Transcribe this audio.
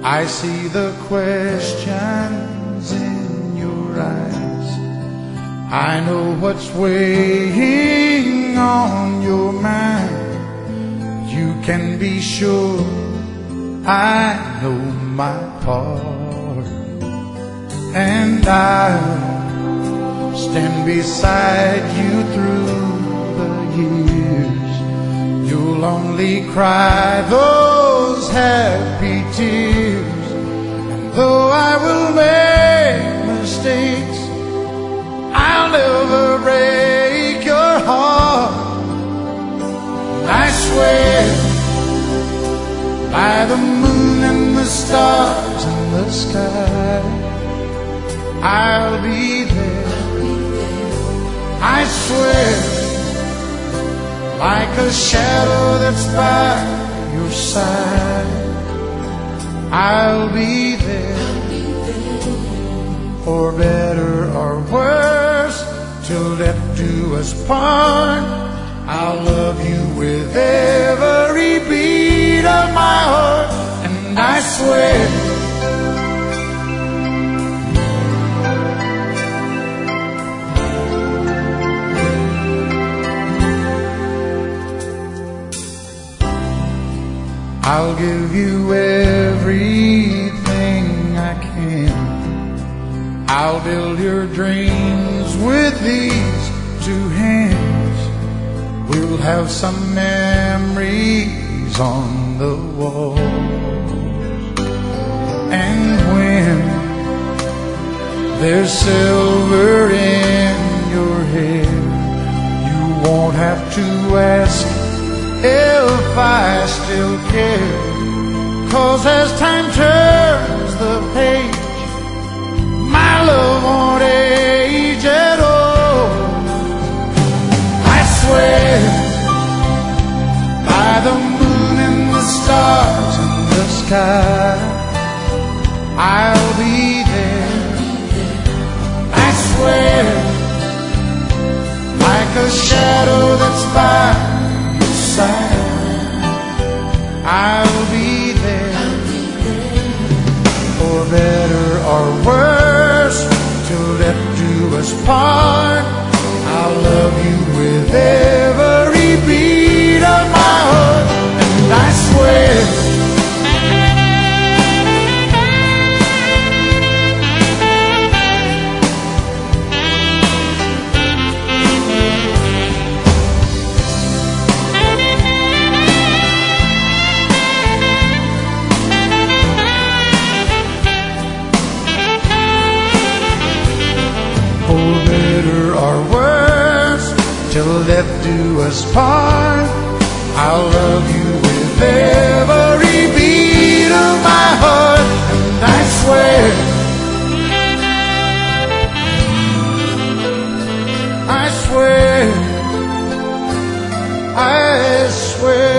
I see the questions in your eyes. I know what's weighing on your mind. You can be sure I know my part, and I'll stand beside you through the years. You'll only cry those happy tears, and though I will make mistakes, I'll never break your heart. I swear by the moon and the stars in the sky, I'll be there. I swear, like a shadow that's by your side, I'll be there. For better or worse, till death do us part, I'll love you with every beat of my heart. And I swear, I'll give you everything I can. I'll build your dreams with these two hands. We'll have some memories on the wall, and when there's silver in your hair, you won't have to ask if I still care. 'Cause as time turns the page, my love won't age at all. I swear by the moon and the stars in the sky, I'll be there. I swear, like a shadow that's by your side, I'll be there. For better or worse, till death do us part, I'll love you with every beat of my heart. And I swear, for better or worse, till death do us part, I'll love you with every beat of my heart. And I swear, I swear, I swear.